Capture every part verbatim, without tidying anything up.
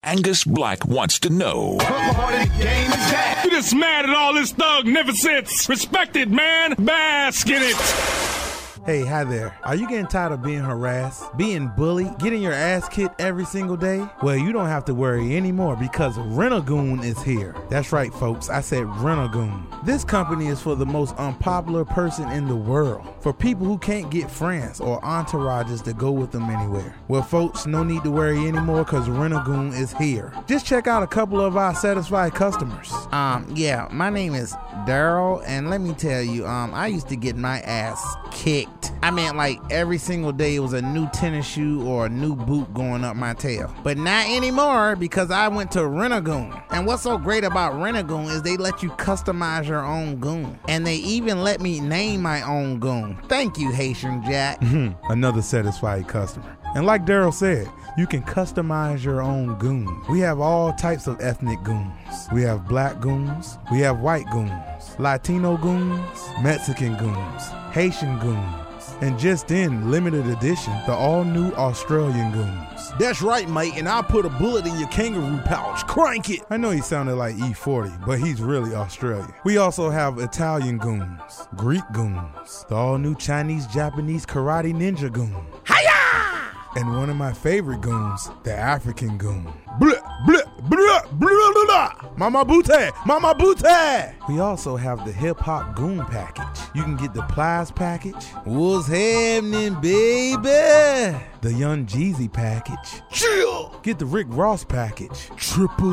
Angus Black wants to know. What part of the game is that? You just mad at all this thugnificence. Respect it, man. Bask in it. Hey, hi there. Are you getting tired of being harassed, being bullied, getting your ass kicked every single day? Well, you don't have to worry anymore because Rent-A-Goon is here. That's right, folks. I said Rent-A-Goon. This company is for the most unpopular person in the world. For people who can't get friends or entourages to go with them anywhere. Well, folks, no need to worry anymore because Rent-A-Goon is here. Just check out a couple of our satisfied customers. Um, yeah, my name is Daryl, and let me tell you, um, I used to get my ass kicked. I mean, like every single day it was a new tennis shoe or a new boot going up my tail. But not anymore because I went to Rent-A-Goon. And what's so great about Rent-A-Goon is they let you customize your own goon. And they even let me name my own goon. Thank you, Haitian Jack. Another satisfied customer. And like Daryl said, you can customize your own goon. We have all types of ethnic goons. We have black goons, we have white goons, Latino goons, Mexican goons, Haitian goons, and just in limited edition, the all-new Australian goons. That's right, mate, and I'll put a bullet in your kangaroo pouch. Crank it! I know he sounded like E forty, but he's really Australian. We also have Italian goons, Greek goons, the all-new Chinese, Japanese, karate ninja goon. Hiya! And one of my favorite goons, the African goon. Blah, blah, blah, blah, blah, blah. Mama Booty, Mama Booty. We also have the hip hop goon package. You can get the Plies package. What's happening, baby? The Young Jeezy package. Chill. Get the Rick Ross package. Triple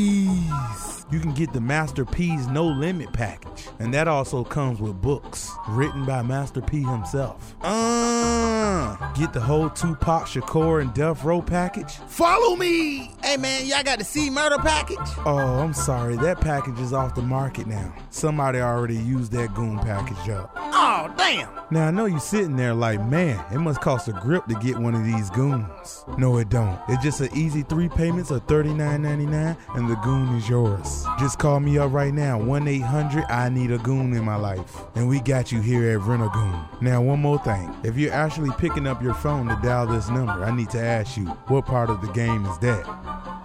C's. You can get the Master P's No Limit package. And that also comes with books written by Master P himself. Uh, get the whole Tupac, Shakur, and Death Row package. Follow me! Hey man, y'all got the C Murder package? Oh, I'm sorry. That package is off the market now. Somebody already used that goon package up. Oh, damn! Now I know you sitting there like, man, it must cost a grip to get one of these goons. No, it don't. It's just an easy three payments of thirty-nine ninety-nine and the goon is yours. Just call me up right now, one eight hundred I need a goon in my life. And we got you here at Rent-A-Goon. Now, one more thing. If you're actually picking up your phone to dial this number, I need to ask you, what part of the game is that?